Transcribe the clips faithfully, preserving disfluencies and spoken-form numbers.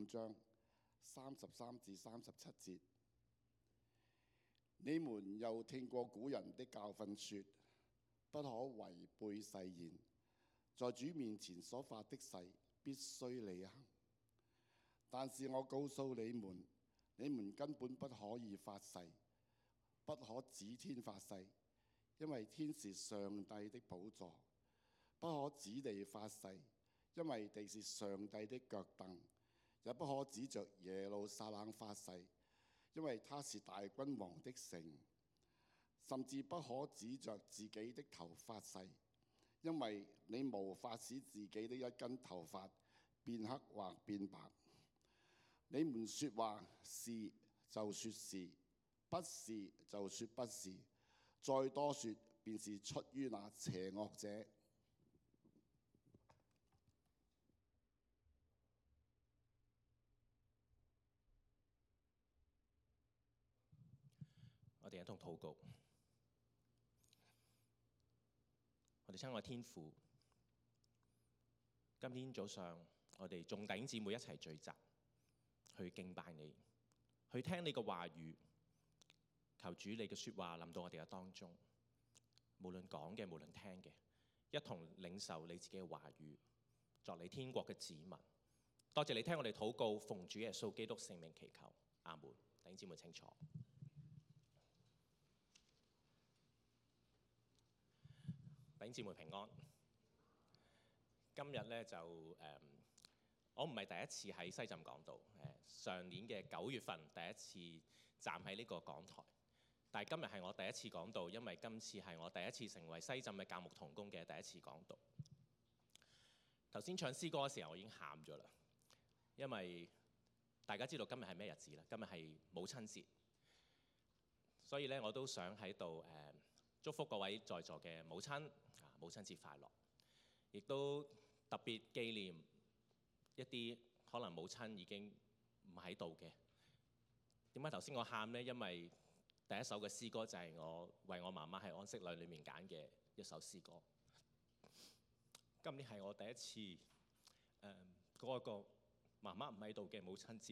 章三十三至三十七節。你們又聽過古人的教訓說，不可違背誓言，在主面前所發的誓必須履行。但是我告訴你們，你們根本不可以發誓，不可指天發誓，因為天是上帝的寶座；不可指地發誓，因為地是上帝的腳凳；也不可指着耶路撒冷發誓，因為他是大君王的城。甚至不可指着自己的頭發誓，因為你無法使自己的一根頭髮變黑或變白。你們說話是就說是，不是就說不是，再多說便是出於那邪惡者。 我哋一同禱告。我哋親愛天父，今天早上我哋眾弟兄姊妹一齊聚集，去敬拜你，去聽你嘅話語。求主你嘅說話臨到我哋嘅當中，無論講嘅，無論聽嘅，一同領受你自己嘅話語，作你天國嘅子民。多謝你聽我哋禱告，奉主耶穌基督聖名祈求，阿門。弟兄姊妹請坐。弟兄姊妹平安。今日咧就誒、嗯，我唔係第一次喺西浸講道。誒、嗯，上年嘅九月份第一次站喺呢個講台，但係今日係我第一次講道，因為今次係我第一次成為西浸嘅教牧同工嘅第一次講道。頭先唱詩歌嘅時候，我已經喊咗啦，因為大家知道今日係咩日子啦？今日係母親節，所以咧我都想喺度誒。嗯祝福各位在座嘅母親啊，母親節快樂！亦都特別紀念一啲可能母親已經唔喺度嘅。點解頭先我喊呢？因為第一首嘅詩歌就係我為我媽媽喺安息禮裏面揀嘅一首詩歌。今年係我第一次誒過一個媽媽唔喺度嘅母親節，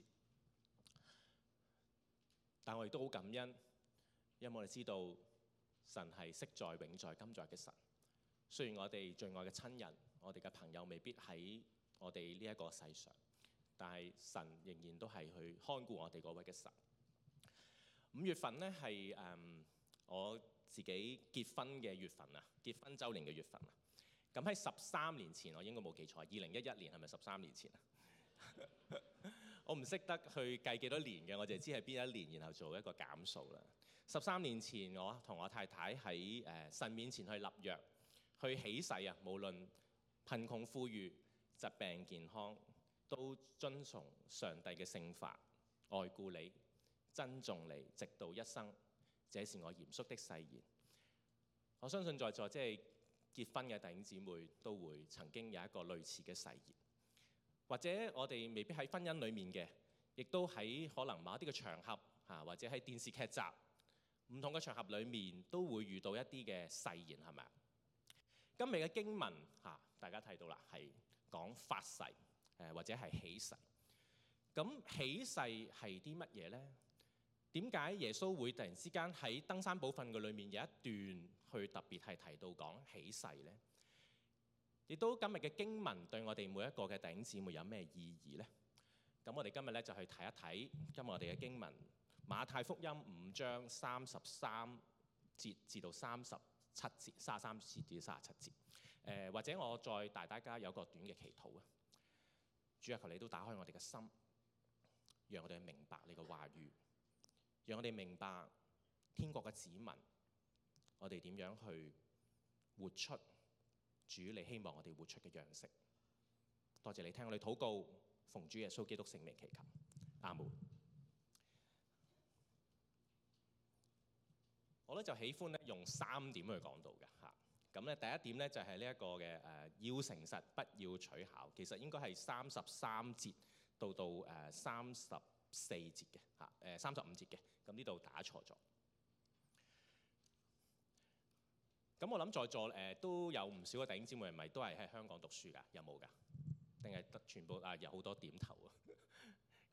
但我亦都好感恩，因為我哋知道神係昔在、永在、今在嘅神。雖然我哋最愛嘅親人、我哋嘅朋友未必喺我哋呢一個世上，但係神仍然都係去看顧我哋嗰位嘅神。五月份呢係誒我自己結婚嘅月份啊，結婚週年嘅月份啊。咁喺十三年前，我應該冇記錯，二零一一年係咪十三年前啊？我唔識得去計幾多年嘅，我就知係邊一年，然後做一個減數啦。十三年前，我同我太太喺誒神面前去立約，去起誓啊，無論貧窮富裕、疾病健康，都遵從上帝嘅聖法，愛顧你、珍重你，直到一生。這是我嚴肅的誓言。我相信在座即係結婚嘅弟兄姊妹都會曾經有一個類似嘅誓言。或者我哋未必喺婚姻裡面嘅，亦都喺可能某一啲嘅場合嚇，或者喺電視劇集唔同嘅場合裡面都會遇到一啲嘅誓言，係咪啊？今日嘅經文嚇，大家睇到啦，係講發誓誒，或者係起誓。咁起誓係啲乜嘢呢？點解耶穌會突然之間喺登山寶訓嘅裡面有一段去特別係提到講起誓呢？亦都今日嘅經文對我哋每一個嘅弟兄姊妹有咩意義呢？咁我哋今日咧就去睇一睇今日我哋嘅經文，馬太福音五章三十三節至到三十七節，三十三節至三十七節。誒、呃，或者我再帶大家有個短嘅祈禱啊！主啊，求你都打開我哋嘅心，讓我哋明白你嘅話語，讓我哋明白天國嘅子民，我哋點樣去活出主你希望我哋活出嘅樣式。多謝你聽我哋禱告，奉主耶穌基督聖名祈求，阿門。我咧就喜歡咧用三點去講道嘅嚇。咁咧第一點咧就係呢一個嘅誒要誠實，不要取巧。其實應該係三十三節到到誒三十四節嘅嚇，誒三十五節嘅。咁呢度打錯咗。咁我諗在座誒、呃、都有唔少嘅弟兄姊妹，係咪都係喺香港讀書㗎？有冇㗎？定係得全部啊？有好多點頭啊！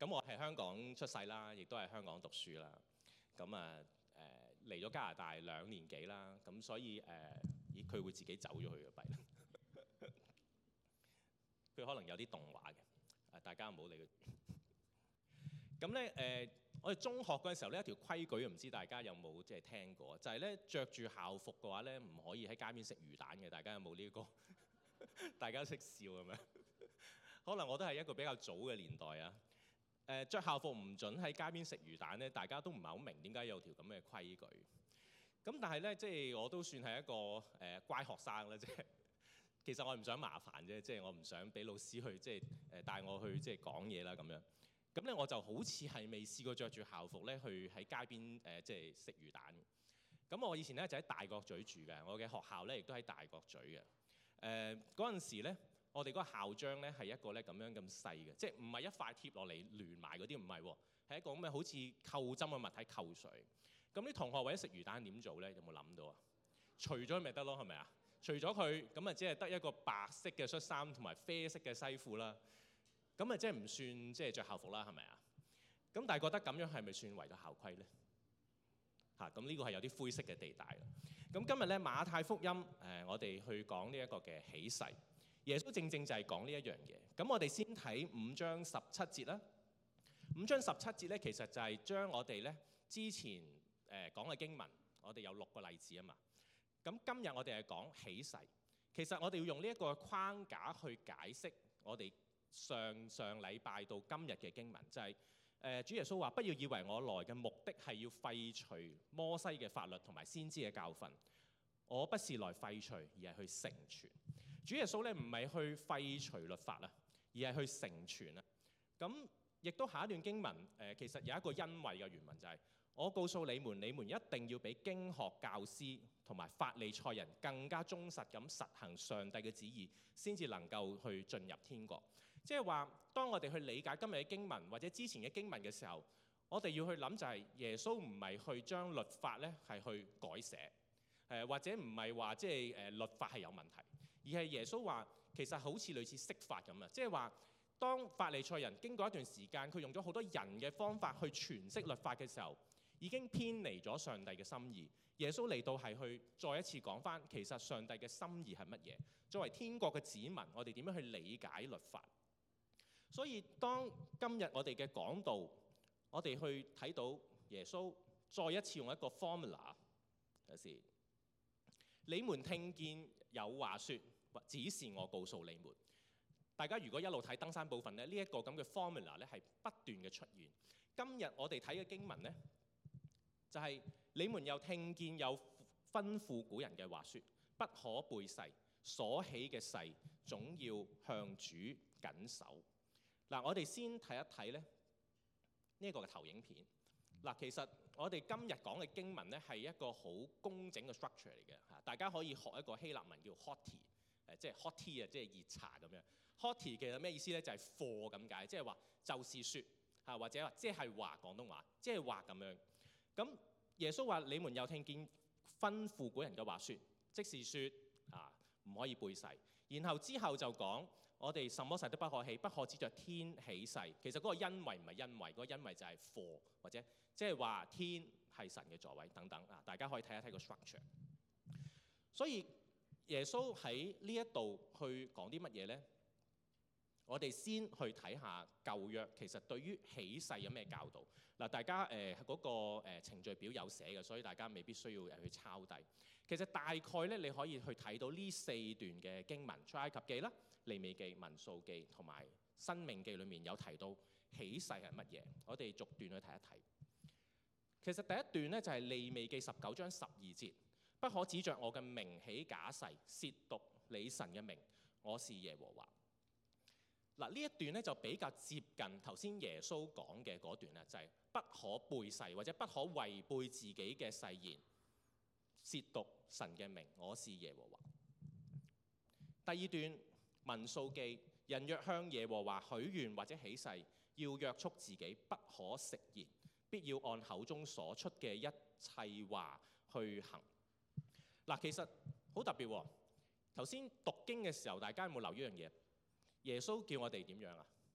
咁我係香港出世啦，亦都係香港讀書啦。咁啊誒嚟咗加拿大兩年幾啦，咁所以誒，咦佢會自己走咗去嘅弊啦。佢可能有啲動畫嘅，誒大家唔好理佢。咁咧誒，我哋中學嗰陣時候呢，一條規矩唔知大家有冇即係聽過，就係咧着住校服嘅話咧，唔可以喺街邊食魚蛋嘅。大家有冇呢個？大家都識笑咁樣。可能我都係一個比較早嘅年代啊。誒著校服唔準喺街邊食魚蛋咧，大家都唔係好明點解有條咁嘅規矩。咁但係咧，即係我都算係一個誒、呃、乖學生啦，即係其實我唔想麻煩啫，即係我唔想俾老師去即係誒帶我去即係講嘢啦咁樣。咁咧我就好似係未試過着住校服咧去喺街邊誒、呃、即係食魚蛋。咁我以前咧就喺大角咀住嘅，我嘅學校咧亦都喺大角咀嘅。誒嗰陣時咧，我哋嗰個校章咧係一個咧咁樣咁細嘅，即係唔係一塊貼落嚟連埋嗰啲，唔係喎，係一個咁嘅好似扣針嘅物體扣水。咁啲同學為咗食魚蛋點做咧？有冇諗到啊？除咗咪得咯，係咪啊？除咗佢咁啊，只係得一個白色嘅恤衫同埋啡色嘅西褲啦。咁啊，即係唔算即係着校服啦，係咪啊？咁但係覺得咁樣係咪算違咗校規咧？嚇、啊，咁呢個係有啲灰色嘅地帶啦。咁今日咧馬太福音誒、呃，我哋去講呢一個嘅起誓。耶穌正正就係講呢一樣嘢。咁我哋先睇五章十七節啦。五章十七節咧，其實就係將我哋咧之前誒、呃、講嘅經文，我哋有六個例子啊嘛。咁今日我哋係講起誓。其實我哋要用呢一個框架去解釋我哋上上禮拜到今日嘅經文，就係、是、誒、呃、主耶穌話：不要以為我來嘅目的係要廢除摩西嘅法律同埋先知嘅教訓。我不是來廢除，而係去成全。主耶穌咧唔係去廢除律法啊，而係去成全啊。咁亦都下一段經文誒、呃，其實有一個因為嘅原文就係、是：我告訴你們，你們一定要比經學教師同埋法利賽人更加忠實咁實行上帝嘅旨意，先至能夠去進入天國。即係話，當我哋去理解今日嘅經文或者之前嘅經文嘅時候，我哋要去諗就係耶穌唔係去將律法咧係去改寫。誒或者唔係話即係誒律法係有問題，而係耶穌話其實好似類似釋法咁啊！即係話當法利賽人經過一段時間，佢用咗好多人嘅方法去詮釋律法嘅時候，已經偏離咗上帝嘅心意。耶穌嚟到係去再一次講返，其實上帝嘅心意係乜嘢？作為天國嘅子民，我哋點樣去理解律法？所以當今日我哋嘅講道，我哋去睇到耶穌再一次用一個 formula， 有時。你們聽見有話說，只是我告訴你們。大家如果一路睇登山部分咧，呢、這、一個咁嘅 formula 咧係不斷嘅出現。今日我哋睇嘅經文呢，就係、是、你們又聽見有吩咐古人嘅話說，不可背誓，所起嘅誓總要向主謹守。嗱，我哋先睇一睇咧呢一、這個嘅投影片。嗱，其實我哋今日講嘅經文咧係一個好工整嘅 structure 嚟嘅嚇，大家可以學一個希臘文叫 hoti， 誒即係 hot tea 啊，即係熱茶咁樣。hoti 其實咩意思咧？就係 for 咁解，即係話就是説嚇，或者話即係話廣東話，即係話咁樣。咁耶穌話：你們有聽見吩咐古人嘅話説，即是説啊唔可以背誓。然後之後就講我哋什麼誓都不可起，不可指着天起誓。其實嗰個因為唔係因為，嗰、那個因為就係 for 或者。即係話天係神嘅座位等等啊，大家可以睇一睇個 structure。所以耶穌喺呢一度去講啲乜嘢呢？我哋先去睇下舊約其實對於起誓有咩教導。嗱，大家誒嗰、呃那個誒程序表有寫嘅，所以大家未必需要去抄低。其實大概咧，你可以去睇到呢四段嘅經文，出埃及記啦、利未記、民數記同埋申命記裏面有提到起誓係乜嘢。我哋逐段去睇一睇。其實第一段呢，就係利未記十九章十二節，不可指着我嘅名起假誓，褻瀆你神嘅名，我是耶和華。嗱，呢一段呢，就比較接近頭先耶穌講嘅嗰段啦，就係、是、不可背誓或者不可違背自己嘅誓言，褻瀆神嘅名，我是耶和華。第二段民數記，人若向耶和華許願或者起誓，要約束自己，不可食言。必要按口中所出嘅一切話去行。嗱，其實好特別喎。頭先讀經嘅時候，大家有冇留意一樣嘢？耶穌叫我哋點樣啊？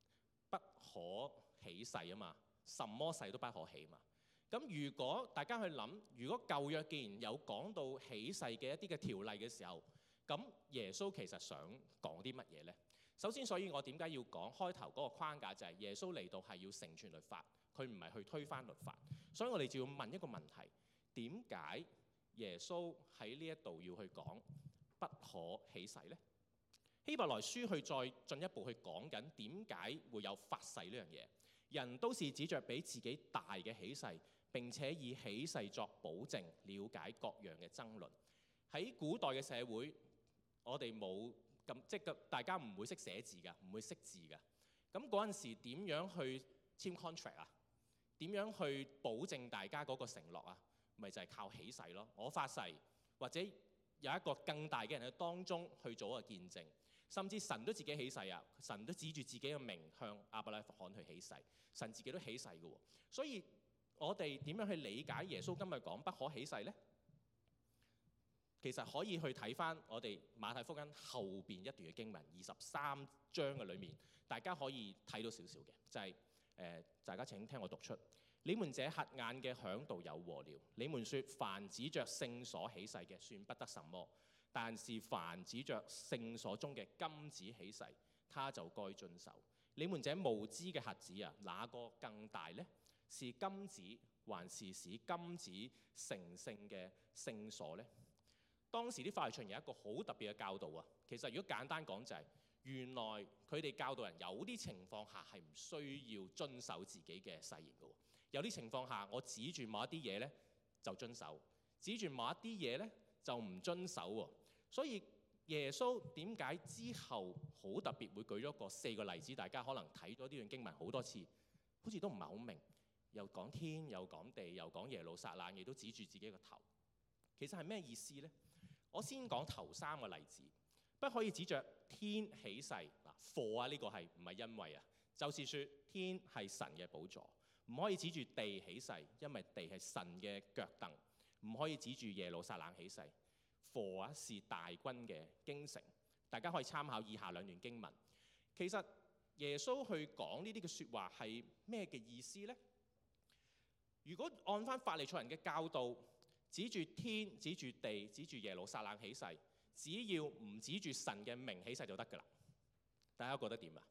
不可起誓啊嘛，什麼誓都不可起嘛。咁如果大家去諗，如果舊約既然有講到起誓嘅一啲嘅條例嘅時候，咁耶穌其實想講啲乜嘢呢？首先，所以我點解要講開頭嗰個框架就係耶穌嚟到係要成全律法，佢唔係去推翻律法。所以我哋就要問一個問題：點解耶穌喺呢一度要去講不可起誓呢？希伯來書去再進一步去講緊點解會有發誓呢樣嘢。人都是指着比自己大嘅起誓，並且以起誓作保證，了解各樣嘅爭論。喺古代嘅社會，我哋冇咁即係大家唔會識寫字㗎，唔會識字㗎。咁嗰陣時點樣去簽 contract 啊？點樣去保證大家嗰個承諾啊？咪就係靠起誓咯。我發誓，或者有一個更大嘅人喺當中去做一個見證。甚至神都自己起誓啊！神都指住自己嘅名向亞伯拉罕去起誓，神自己都起誓嘅喎。所以我哋點樣去理解耶穌今日講不可起誓呢？其實可以去睇翻我哋馬太福音後邊一段嘅經文，二十三章嘅裏面，大家可以睇到少少嘅，就係、是、誒、呃，大家請聽我讀出：你們這瞎眼嘅響道有禍了！你們說凡指着聖所起誓嘅，算不得什麼。但是凡指着聖所中嘅金子起誓，他就該遵守。你們這無知嘅瞎子啊，哪個更大呢？是金子，還是使金子成聖嘅聖所呢？當時啲法利賽人有一個好特別嘅教導啊。其實如果簡單講就係、是，原來佢哋教導人有啲情況下係唔需要遵守自己嘅誓言嘅。有啲情況下，我指住某一啲嘢呢就遵守，指住某一啲嘢呢就唔遵守喎。所以耶穌點解之後好特別會舉咗個四個例子？大家可能睇咗呢段經文好多次，好似都唔係好明。又講天，又講地，又講耶路撒冷，亦都指住自己個頭。其實係咩意思呢？我先講頭三個例子，不可以指着天起誓嗱，for啊呢個係唔係因為啊？就是說天係神嘅寶座，唔可以指住地起誓，因為地係神嘅腳凳，唔可以指住耶路撒冷起誓。for 啊是大軍嘅京城，大家可以參考以下兩段經文。其實耶穌去講呢啲嘅説話係咩嘅意思呢？如果按翻法利賽人嘅教導，指住天、指住地、指住耶路撒冷起誓，只要唔指住神嘅名起誓就得㗎啦。大家覺得點啊？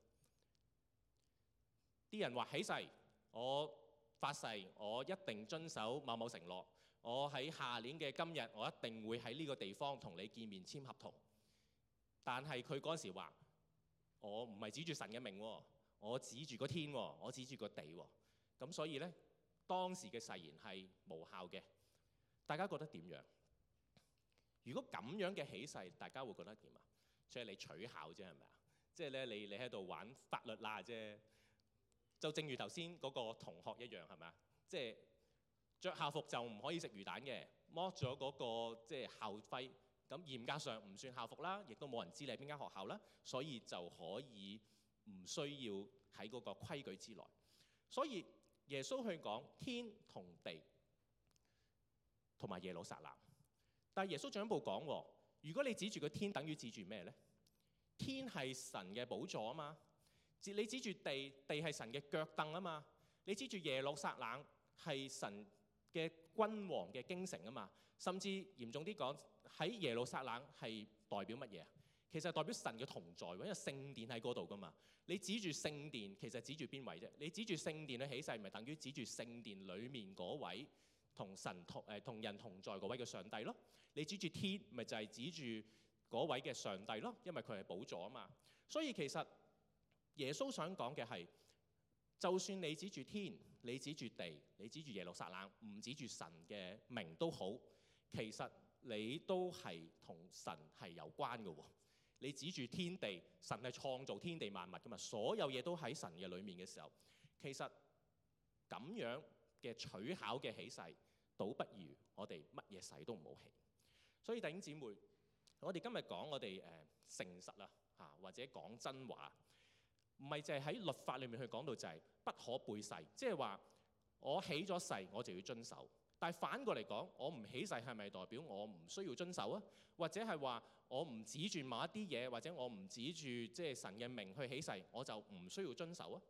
啲人話起誓，我發誓，我一定遵守某某承諾。我喺下年嘅今日，我一定會喺呢個地方同你見面簽合同。但係佢嗰陣時話：我唔係指住神嘅名，我指住個天，我指住個地。咁所以呢，當時嘅誓言係無效嘅。大家覺得點樣？如果咁樣嘅起誓，大家會覺得點啊？即係你取巧啫，係咪啊？即係咧，你你喺度玩法律啦啫。就正如頭先嗰個同學一樣，係咪啊？即係着校服就唔可以食魚蛋嘅，剝咗嗰個即係校徽，咁嚴格上唔算校服啦，亦都冇人知你係邊間學校啦，所以就可以唔需要喺嗰個規矩之內。所以耶穌去講天同地同埋耶路撒冷，但係耶穌進一步講，如果你指住個天，等於指住咩呢？天係神嘅寶座啊嘛，你指住地，地係神嘅腳凳啊嘛，你指住耶路撒冷係神嘅君王嘅京城啊嘛，甚至嚴重啲講，喺耶路撒冷係代表乜嘢啊？其實代表神嘅同在，因為聖殿喺嗰度噶嘛。你指住聖殿，其實指住邊位啫？你指住聖殿去起誓，咪等於指住聖殿裡面嗰位同神同誒同人同在嗰位嘅上帝咯。你指住天，咪就係指住嗰位嘅上帝咯，因為佢係寶座啊嘛。所以其實耶穌想講嘅係，就算你指住天，你指住地，你指住耶路撒冷，唔指住神嘅名都好，其實你都係同神係有關嘅喎。你指住天地，神係創造天地萬物噶嘛，所有嘢都喺神嘅裡面嘅時候，其實咁樣嘅取巧嘅起誓，倒不如我哋乜嘢誓都唔好起。所以弟兄姊妹，我哋今日講我哋誒、呃、誠實啦嚇，或者講真話，唔係淨係喺律法裏面去講到就係不可背誓，即係話我起咗誓我就要遵守。但係反過嚟講，我唔起誓係咪代表我唔需要遵守啊？或者係話我唔指住某一啲嘢，或者我唔指住即係神嘅名去起誓，我就唔需要遵守啊？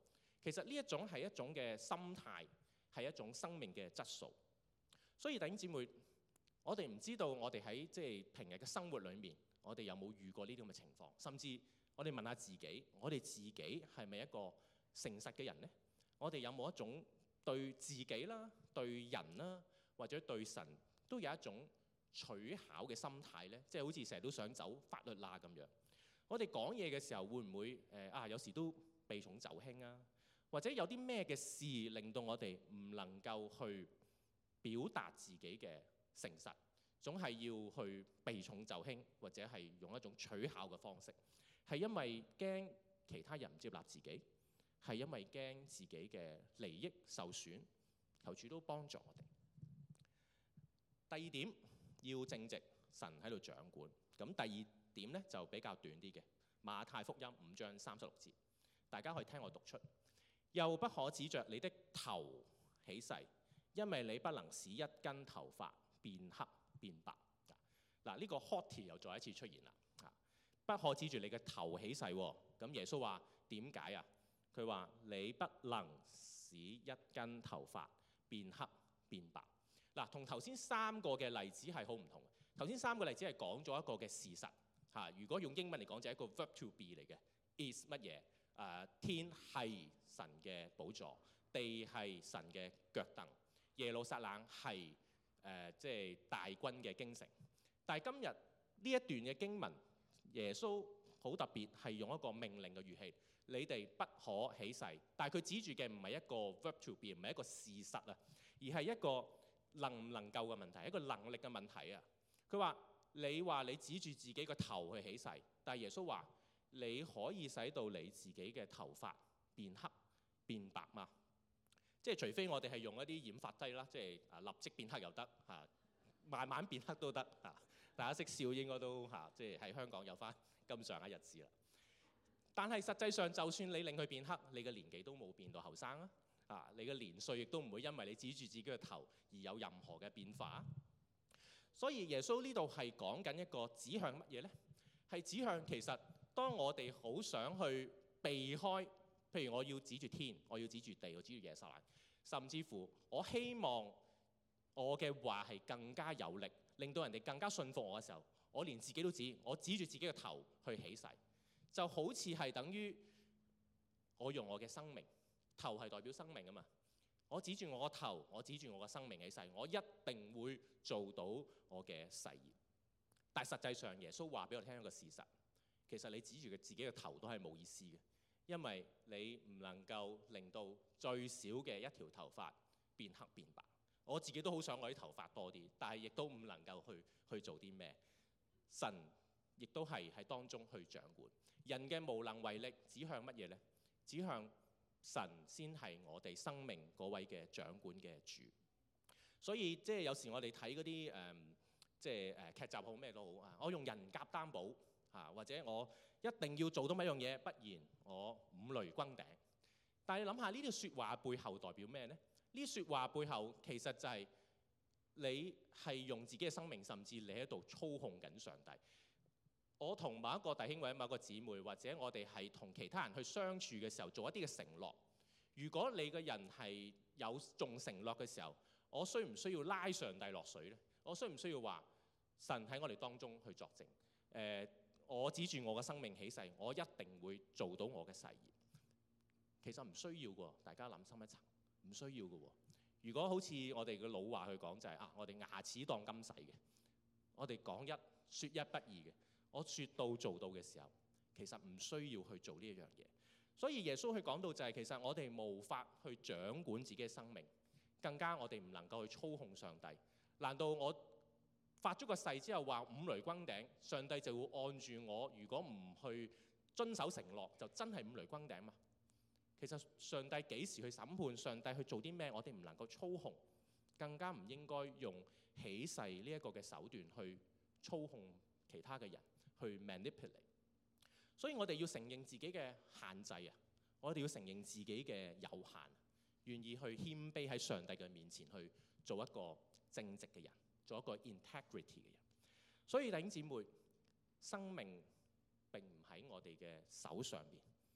其實呢一種係一種嘅心態，係一種生命嘅質素。所以弟兄姊妹，我哋唔知道我哋喺即係平日嘅生活裏面，我哋有冇遇過呢啲咁嘅情況？甚至我哋問下自己，我哋自己係咪一個誠實嘅人呢？我哋有冇一種對自己啦、對人啦，或者對神都有一種取巧嘅心態呢？即係好似成日都想走法律罅咁樣。我哋講嘢嘅時候會唔會誒啊？有時都避重就輕啊？或者有啲咩嘅事令到我哋唔能夠去表達自己嘅誠實，總係要去避重就輕，或者係用一種取巧嘅方式，係因為驚其他人唔接納自己，係因為驚自己嘅利益受損。求主都幫助我哋。第二點要正直，神喺度掌管。咁第二點呢就比較短啲嘅，馬太福音五章三十六節，大家可以聽我讀出。又不可指着你的頭起誓，因為你不能使一根頭髮變黑變白。嗱，呢個 haughty 又再一次出現啦。不可指住你嘅頭起誓，咁耶穌話點解啊？佢話你不能使一根頭髮變黑變白。嗱，同頭先三個嘅例子係好唔同。頭先三個例子係講咗一個嘅事實嚇，如果用英文嚟講就係一個 verb to be 嚟嘅 ，is 乜嘢？誒、呃、天係神嘅寶座，地係神嘅腳凳，耶路撒冷係誒即係大軍嘅京城。但係今日呢一段嘅經文，耶穌好特別係用一個命令嘅語氣，你哋不可起誓。但係佢指住嘅唔係一個 verb to be，唔係一個事實啊，而係一個能唔能夠嘅問題，一個能力嘅問題啊。佢話你話你指住自己個頭去起誓，但係耶穌話你可以使到你自己嘅頭髮變黑變白嘛？即係除非我哋係用一啲染髮劑啦，即係啊立即變黑又得嚇，慢慢變黑都得嚇。大家識笑應該都嚇，即係喺香港有翻咁上下日子啦。但係實際上，就算你令佢變黑，你嘅年紀都冇變到後生啊！啊，你嘅年歲亦都唔會因為你指住自己嘅頭而有任何嘅變化。所以耶穌呢度係講緊一個指向乜嘢呢？係指向其實當我哋好想去避開，譬如我要指住天，我要指住地，我指住耶穌，甚至乎我希望我嘅話係更加有力，令到人哋更加信服我嘅時候，我連自己都指，我指住自己嘅頭去起誓，就好似係等於我用我嘅生命，頭係代表生命啊嘛。我指住我個頭，我指住我個生命起誓，我一定會做到我嘅誓言。但係實際上，耶穌話俾我聽一個事實，其實你指住嘅自己嘅頭都係冇意思嘅，因為你唔能夠令到最少嘅一條頭髮變黑變白。我自己都好想我啲頭髮多啲，但係亦都唔能夠去去做啲咩。神亦都係喺當中去掌管。人嘅無能為力指向乜嘢呢？指向神先係我哋生命嗰位嘅掌管嘅主。所以即係有時我哋睇嗰啲誒，即係誒劇集好咩都好啊，我用人格擔保嚇，或者我一定要做到乜樣嘢，不然我五雷轟頂。但係你諗下呢啲説話背後代表咩呢？呢啲説話背後其實就係你係用自己嘅生命，甚至你喺度操控緊上帝。我同某一個弟兄或者某一個姊妹，或者我哋係同其他人去相處嘅時候，做一啲嘅承諾。如果你個人係有重承諾嘅時候，我需唔需要拉上帝落水呢？我需唔需要話神喺我哋當中去作證？誒、呃，我指住我嘅生命起誓，我一定會做到我嘅誓言。其實唔需要㗎，大家諗深一層，唔需要㗎。如果好似我哋嘅老話去講就係、是、啊，我哋牙齒當金使嘅，我哋講一説一不二嘅。我説到做到嘅時候，其實唔需要去做呢一樣嘢。所以耶穌去講到就係、是、其實我哋無法去掌管自己嘅生命，更加我哋唔能夠去操控上帝。難道我發咗個誓之後話五雷轟頂，上帝就會按住我？如果唔去遵守承諾，就真係五雷轟頂嘛？其實上帝幾時去審判？上帝去做啲咩？我哋唔能夠操控，更加唔應該用起誓呢一個嘅手段去操控其他嘅人。去 manipulate， 所以我哋要承認自己嘅限制啊！我哋要承認自己嘅有限，願意去謙卑喺上帝嘅面前去做一個正直嘅人，做一個 integrity 嘅人。所以弟兄姊妹，生命並唔喺我哋嘅手上邊，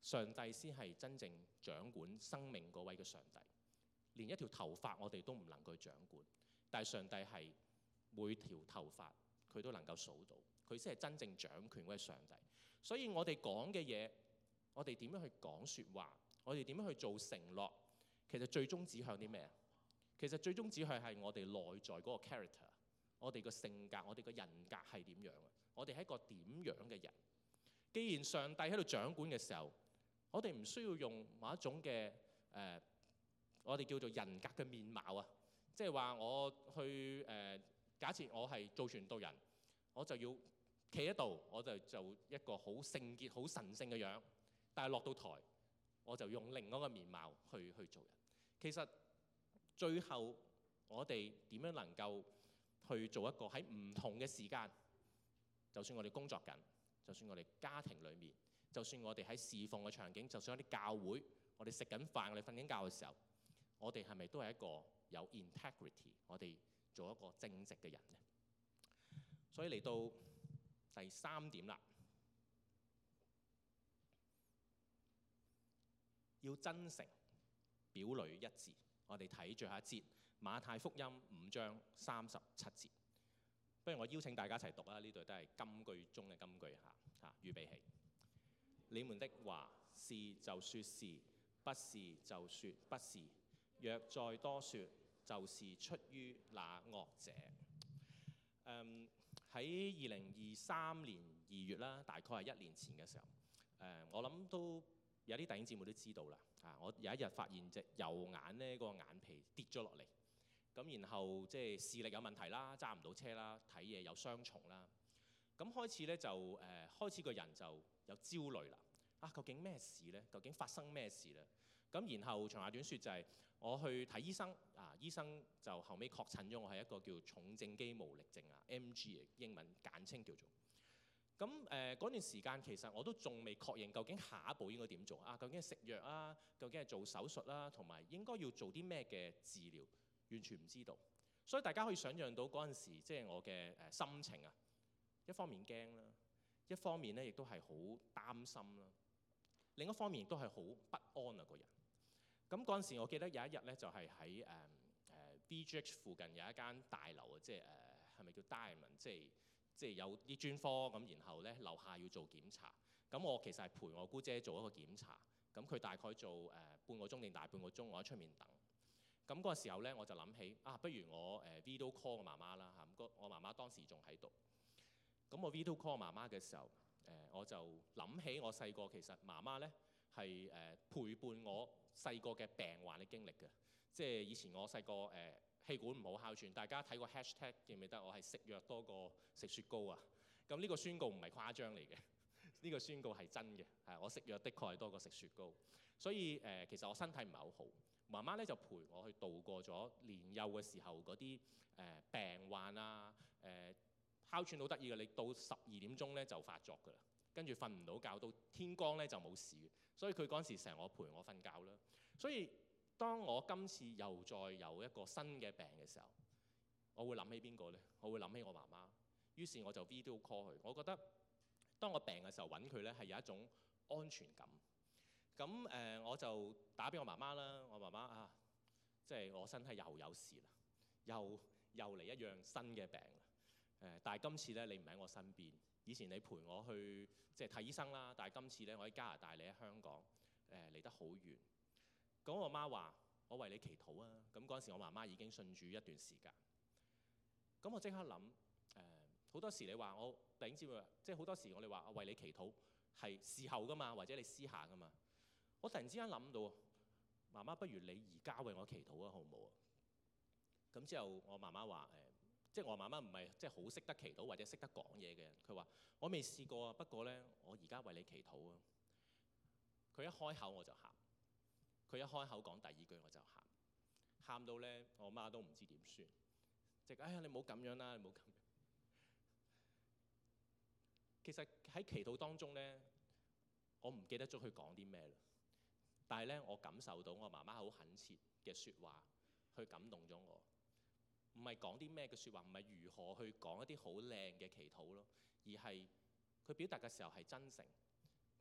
上帝先係真正掌管生命嗰位嘅上帝。連一條頭髮我哋都唔能夠掌管，但係上帝係每條頭髮佢都能夠數到，佢先係真正掌權嗰位上帝。所以我哋講嘅嘢，我哋點樣去講説話，我哋點樣去做承諾，其實最終指向啲咩啊？其實最終指向係我哋內在嗰個 character， 我哋個性格，我哋個人格係點樣啊？我哋係一個點樣嘅人？既然上帝喺度掌管嘅時候，我哋唔需要用某一種嘅誒、呃，我哋叫做人格嘅面貌啊，即係話我去誒、呃，假設我係做傳道人，我就要企喺度，我就做一個好聖潔、好神聖嘅樣，但係落到台，我就用另外一個面貌去去做人。其實最後我哋點樣能夠去做一個喺唔同嘅時間，就算我哋工作緊，就算我哋家庭裡面，就算我哋喺侍奉嘅場景，就算喺啲教會，我哋食緊飯，我哋瞓緊覺嘅時候，我哋係咪都係一個有 integrity， 我哋做一個正直嘅人呢？所以嚟到第三點啦，要真誠，表裏一致。我哋睇最後一節馬太福音五章三十七節。不如我邀請大家一齊讀啦，呢度都係金句中嘅金句嚇嚇，預備起。你們的話是就說是，不是就說不是。若再多說，就是出於那惡者。誒喺二零二三年二月啦，大概係一年前嘅時候，誒、呃、我諗都有啲弟兄姊妹都知道啦。啊，我有一日發現隻右眼呢個眼皮跌咗落嚟，咁然後即係視力有問題啦，揸唔到車啦，睇嘢有雙重啦。咁開始咧就誒、呃、開始個人就有焦慮啦。啊，究竟咩事呢？究竟發生咩事呢？咁然後長話短説就係我去睇醫生，啊醫生就後尾確診咗我係一個叫重症肌無力症啊 M G 英文簡稱叫做。咁誒嗰段時間其實我都仲未確認究竟下一步應該點做啊？究竟係食藥啊？究竟係做手術啦、啊？同埋應該要做啲咩嘅治療？完全唔知道。所以大家可以想像到嗰陣時即係我嘅誒心情啊，一方面驚啦，一方面咧亦都係好擔心啦，另一方面亦都係好不安啊個人。咁嗰陣時我記得有一日咧就係喺誒誒 V G H 附近有一間大樓啊，即係誒係咪叫 Diamond 即係。即係有啲專科咁，然後咧樓下要做檢查。咁我其實係陪我姑姐做一個檢查。咁佢大概做誒、呃、半個鐘定大半個鐘，我喺出面等。咁嗰個時候咧，我就諗起啊，不如我誒、呃、video call 我媽媽啦嚇。咁我媽媽當時仲喺度。咁我 video call 我媽媽嘅時候，誒、呃、我就諗起我細個其實媽媽咧係誒陪伴我細個嘅病患嘅經歷嘅。即係以前我細個誒。呃氣管唔好哮喘，大家睇過 hashtag 記唔記得？我係食藥多過食雪糕啊！咁呢個宣告唔係誇張嚟嘅，呢個宣告係真嘅。係我食藥的確係多過食雪糕，所以誒、呃、其實我身體唔係好好。媽媽咧就陪我去度過咗年幼嘅時候嗰啲誒病患啊，誒、呃、哮喘好得意嘅，你到十二點鐘咧就發作㗎啦，跟住瞓唔到覺，到天光咧就冇事。所以佢嗰陣時成日我陪我瞓覺啦，所以。當我今次又再有一個新嘅病嘅時候，我會諗起邊個呢？我會諗起我媽媽。於是我就 video call 佢。我覺得當我病嘅時候揾佢呢係有一種安全感。咁誒、呃，我就打俾我媽媽啦。我媽媽啊，即係我身體又有事啦，又又嚟一樣新嘅病啦。誒，但係今次呢，你唔喺我身邊。以前你陪我去即係睇醫生啦，但係今次呢，我喺加拿大，你喺香港，誒嚟得好遠。咁我媽話：我為你祈禱啊！咁嗰陣時，我媽媽已經信主一段時間。咁我即刻諗，誒、呃、好多時你話我弟兄姊妹，即係好多時我哋話我為你祈禱係事後噶嘛，或者你私下噶嘛。我突然之間諗到，媽媽不如你而家為我祈禱啊，好唔好啊？咁之後我媽媽話：誒、呃，即係我媽媽唔係即係好識得祈禱或者識得講嘢嘅人。佢話：我未試過啊，不過咧，我而家為你祈禱啊。佢一開口我就喊。佢一開口講第二句我就喊，喊到咧我媽都唔知點算，即係哎呀你唔好咁樣啦，你唔好咁樣。其實喺祈禱當中咧，我唔記得咗佢講啲咩啦，但係咧我感受到我媽媽好懇切嘅説話，去感動咗我。唔係講啲咩嘅説話，唔係如何去講一啲好靚嘅祈禱咯，而係佢表達嘅時候係真誠，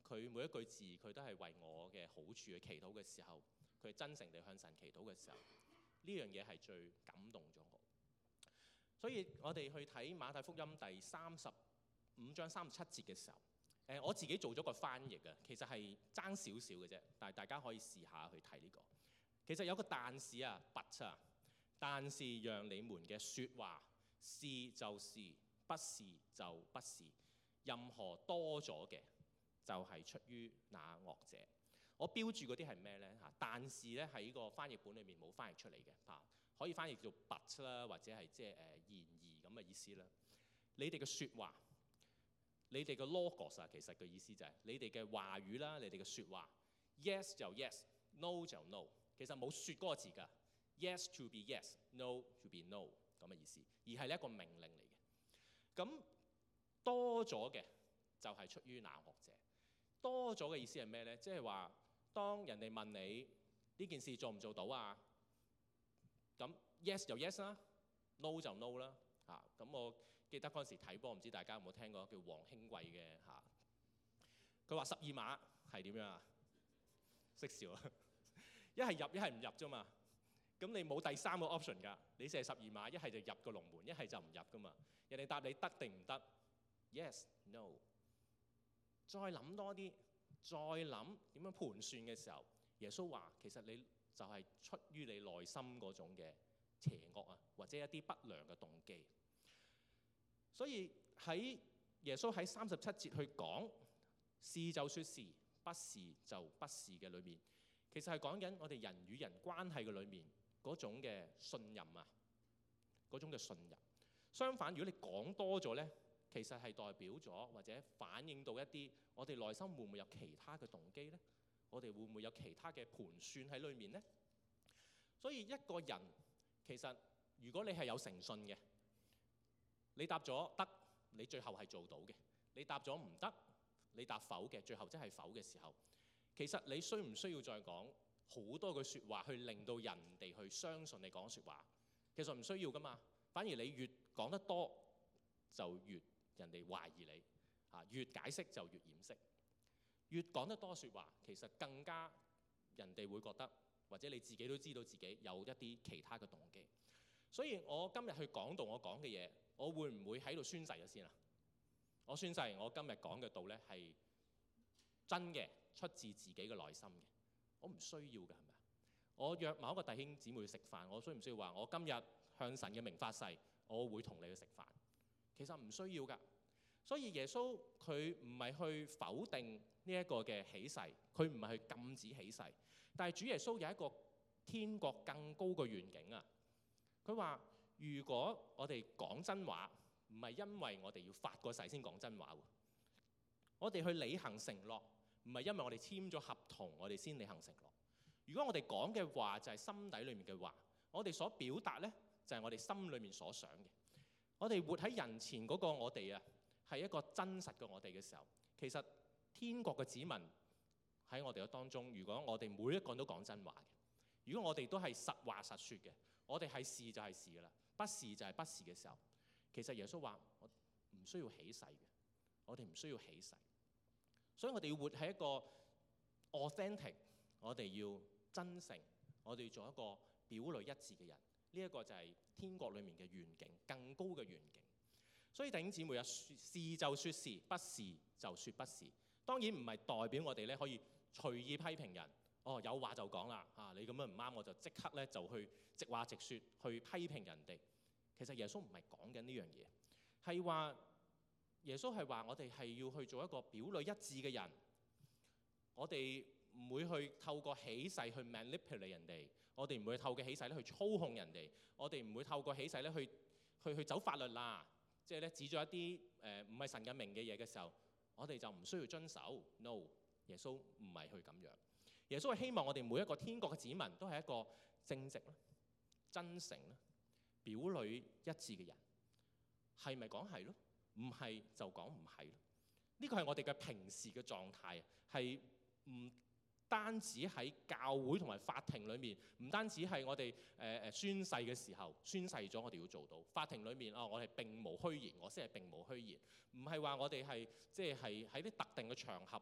佢每一句字佢都係為我嘅好處去祈禱嘅時候，佢真誠地向神祈禱嘅時候，呢樣嘢係最感動咗我。所以我哋去睇馬太福音第三十五章三十七節嘅時候，誒我自己做咗個翻譯嘅，其實係爭少少嘅啫，但係大家可以試下去睇呢個。其實有個但是啊，but 啊，但是讓你們嘅説話是就是，不是就不是，任何多咗嘅就係出於那惡者。我標注嗰啲係咩呢？嚇，但是咧喺個翻譯本裏面冇翻譯出嚟嘅嚇，可以翻譯做 but 啦，或者係即係誒然而咁嘅意思啦。你哋嘅説話，你哋嘅 logos 啊，其實嘅意思就係你哋嘅話語啦，你哋嘅説話 ，yes 就 yes，no 就 no，其實冇説嗰個字㗎 ，yes to be yes，no to be no 咁嘅意思，而係一個命令嚟嘅。咁多咗嘅就係出於那惡者。多咗嘅意思係咩呢？即係話當人哋問你呢件事做唔做到啊？咁 yes 就 yes 啦 ，no 就 no 啦。嚇、啊，咁我記得嗰陣時睇波，唔知大家有冇聽過叫黃興貴嘅嚇？佢話十二碼係點樣啊？識笑啊！一係入，一係唔入啫嘛。咁你冇第三個 option 㗎，你射十二碼，一係就入個龍門，一係就唔入㗎嘛。人哋答你得定唔得 ？Yes no。再諗多啲，再諗點樣盤算嘅時候，耶穌話其實你就係出於你內心嗰種嘅邪惡啊，或者一啲不良嘅動機。所以喺耶穌喺三十七節去講是就說是，不是就不是嘅裏面，其實係講緊我哋人與人關係嘅裏面嗰種嘅信任啊，嗰種嘅信任。相反，如果你講多咗呢，其實係代表咗或者反映到一啲我哋內心會唔會有其他嘅動機呢？我哋會唔會有其他嘅盤算喺裏面呢？所以一個人其實如果你係有誠信嘅，你答咗得，你最後係做到嘅；你答咗唔得，你答否嘅，最後真係否嘅時候，其實你需唔需要再講好多句説話去令到人哋去相信你講説話？其實唔需要噶嘛，反而你越講得多就越人哋懷疑你，嚇，越解釋就越掩飾，越講得多説話，其實更加人哋會覺得，或者你自己都知道自己有一啲其他嘅動機。所以我今日去講道我講嘅嘢，我會唔會喺度宣誓咗先啊？我宣誓我今日講嘅道呢係真嘅，出自自己嘅內心嘅，我唔需要嘅，係咪啊？我約某一個弟兄姊妹食飯，我需唔需要話我今日向神嘅名發誓，我會同你去食飯？其實唔需要㗎。所以耶穌佢唔係去否定呢一個嘅起誓，佢唔係去禁止起誓，但係主耶穌有一個天國更高嘅願景啊！佢話：如果我哋講真話，唔係因為我哋要發個誓先講真話喎，我哋去履行承諾，唔係因為我哋簽咗合同，我哋先履行承諾。如果我哋講嘅話就係心底裡面嘅話，我哋所表達呢，就係我哋心裡面所想嘅。我哋活喺人前嗰個我哋啊，係一個真實嘅我哋嘅時候，其實天國嘅子民喺我哋嘅當中，如果我哋每一個人都講真話嘅，如果我哋都係實話實說嘅，我哋係是就係是㗎啦，不是就係不是嘅時候，其實耶穌話我唔需要起誓嘅，我哋唔需要起誓，所以我哋要活喺一個 authentic， 我哋要真誠，我哋要做一個表裏一致嘅人。呢一個就係天國裡面嘅願景，更高嘅願景。所以弟兄姊妹啊，是就說是，不是就說不是。當然唔係代表我哋咧可以隨意批評人。哦，有話就講啦，啊你咁樣唔啱，我就即刻咧就去直話直説去批評人哋。其實耶穌唔係講緊呢樣嘢，係話耶穌係話我哋係要去做一個表裏一致嘅人。我哋唔會去透過起誓去 manipulate 人哋，我哋唔會透過起誓咧去操控人哋，我哋唔會透過起誓咧去去去走法律啦，即係咧指咗一啲誒唔係神嘅名嘅嘢嘅時候，我哋就唔需要遵守。No， 耶穌唔係去咁樣。耶穌係希望我哋每一個天國嘅子民都係一個正直啦、真誠啦、表裏一致嘅人。係咪講係咯？唔係就講唔係咯。呢個係我哋嘅平時嘅狀態，係唔單止喺教會同埋法庭裏面，唔單止係我哋誒誒宣誓嘅時候宣誓咗，我哋要做到。法庭裏面啊、哦，我係並無虛言，我先係並無虛言。唔係話我哋係即係係喺啲特定嘅場合，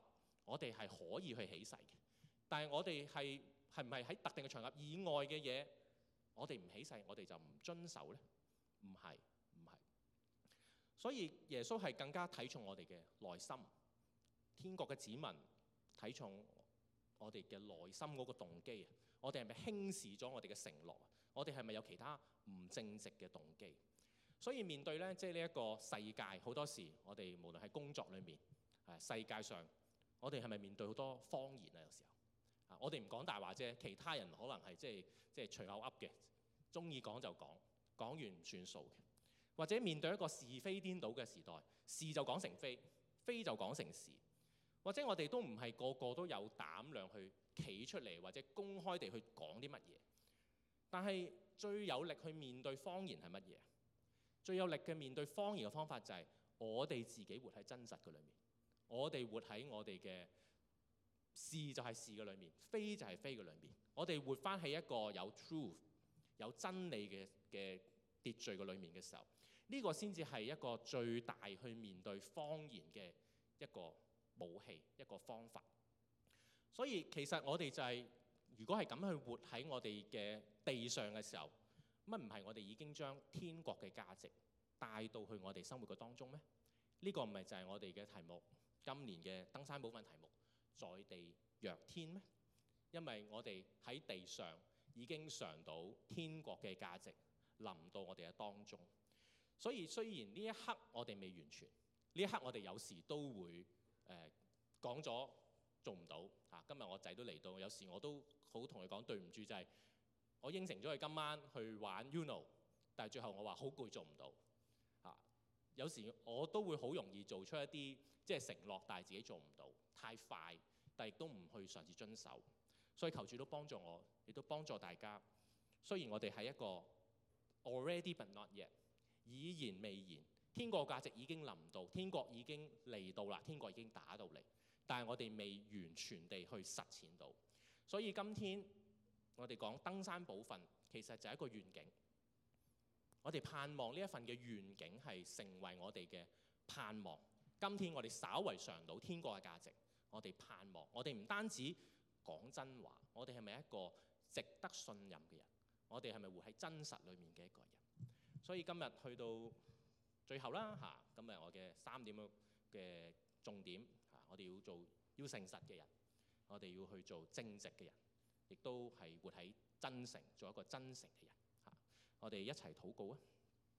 我哋係可以去起誓嘅。但係我哋係係唔係喺特定嘅場合以外嘅嘢，我哋唔起誓，我哋就唔遵守呢？唔係，唔係。所以耶穌係更加睇重我哋嘅內心。天國嘅子民睇重我哋嘅內心嗰個動機啊！我哋係咪輕視咗我哋嘅承諾？我哋係咪有其他唔正直嘅動機？所以面對咧，即係呢一個世界，好多時我哋無論喺工作裏面，誒世界上，我哋係咪面對好多謊言啊？有時候啊，我哋唔講大話啫，其他人可能係即係即係隨口噏嘅，中意講就講，講完唔算數嘅。或者面對一個是非顛倒嘅時代，是就講成非，非就講成是。或者我哋都唔係個個都有膽量去企出嚟，或者公開地去講啲乜嘢。但係最有力去面對謊言係乜嘢？最有力嘅面對謊言嘅方法就係我哋自己活喺真實嘅裏面，我哋活喺我哋嘅是就係是嘅裏面，非就係非嘅裏面。我哋活翻喺一個有 truth、有真理嘅嘅秩序嘅裏面嘅時候，呢個先至係一個最大去面對謊言嘅一個武器，一個方法。所以其實我哋就係、是、如果係咁去活喺我哋嘅地上嘅時候，乜唔係我哋已經將天國嘅價值帶到去我哋生活嘅當中咩？呢、這個唔係就係我哋嘅題目，今年嘅登山寶訓題目，在地若天咩？因為我哋喺地上已經嘗到天國嘅價值臨到我哋嘅當中。所以雖然呢一刻我哋未完全，呢一刻我哋有時都會誒、呃、講咗做唔到嚇。今日我仔都嚟到，有時我都好同佢講對唔住，就係、是、我應承咗佢今晚去玩 Uno， 但係最後我話好攰做唔到嚇。有時我都會好容易做出一啲即係承諾，但係自己做唔到，太快，但係亦都唔去嘗試遵守。所以求主都幫助我，亦都幫助大家。雖然我哋係一個 already but not yet， 已然未然，天國價值已經臨到，天國已經嚟到啦，天國已經打到嚟，但係我哋未完全地去實踐到。所以今天我哋講登山寶訓，其實就係一個願景。我哋盼望呢一份嘅願景係成為我哋嘅盼望。今天我哋稍為嘗到天國嘅價值，我哋盼望，我哋唔單止講真話，我哋係咪一個值得信任嘅人？我哋係咪活喺真實裡面嘅一個人？所以今日去到最後啦嚇，今日我嘅三點嘅重點嚇，我哋要做要誠實嘅人，我哋要去做正直嘅人，亦都係活喺真誠，做一個真誠嘅人嚇。我哋一齊禱告啊！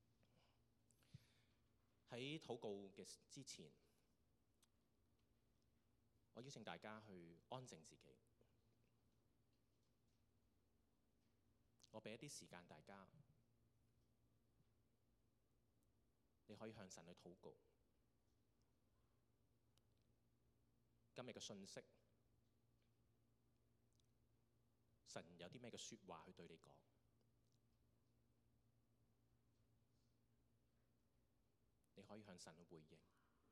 喺禱告嘅之前，我邀請大家去安靜自己。我俾一啲時間大家，你可以向神去禱告。今日嘅信息，神有啲咩嘅説話去對你講？你可以向神去回應。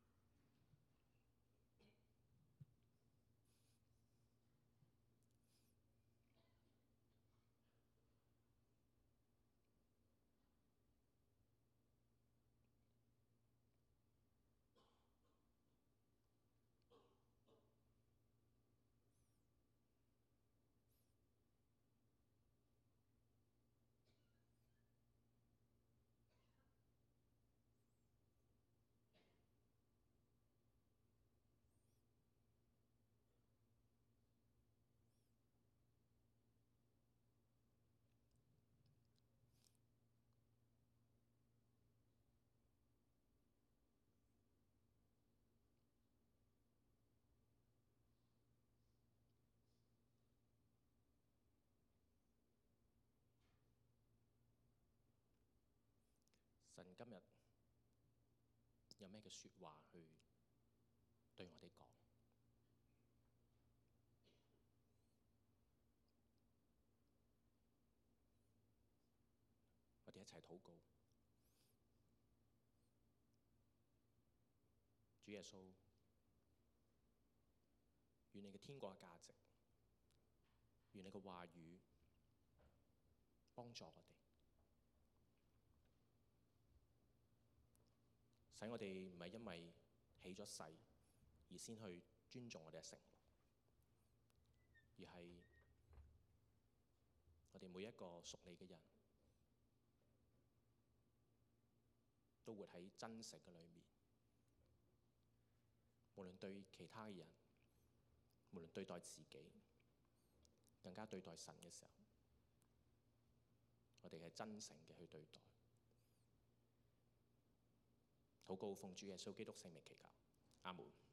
神今日有咩嘅説話去對我哋講？我哋一齊禱告。主耶穌，願你嘅天國嘅價值，願你嘅話語幫助我哋，使我哋唔係因為起咗誓而先去尊重我哋嘅承諾，而係我哋每一個屬你嘅人都活喺真實嘅裏面，無論對其他嘅人，無論對待自己，更加對待神嘅時候，我哋係真誠嘅去對待。禱告奉主耶穌基督聖名祈求，阿門。